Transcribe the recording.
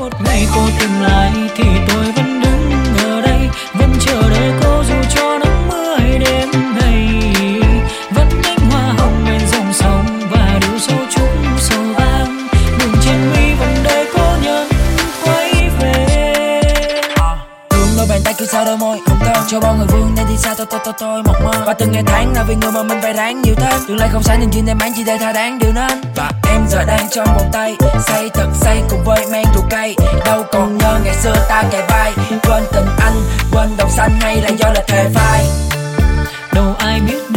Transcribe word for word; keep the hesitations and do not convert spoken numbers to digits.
một ngày cô tìm lại thì tôi vẫn đứng ở đây, vẫn chờ đợi cô dù cho nắng mưa hay đêm ngày. Vẫn cánh hoa hồng bên dòng sông và điệu sâu trúc sầu vang, đường trên mi vẫn đợi cô nhân quay về. Thương đôi bàn tay cứ sao đôi môi không thơm cho bao người vương nên đi xa tôi tôi tôi tôi một mơ. Và từng ngày tháng là vì người mà mình phải ráng nhiều thêm. Tương lai không sáng nhưng chuyện em mang chỉ để tha đáng điều nên. Và em giờ đang trong vòng tay, say thật say cùng với men rượu cay. Đâu còn nhớ ngày xưa ta kề vai, quên tình anh, quên đồng xanh hay là do là thề phai. Đâu ai biết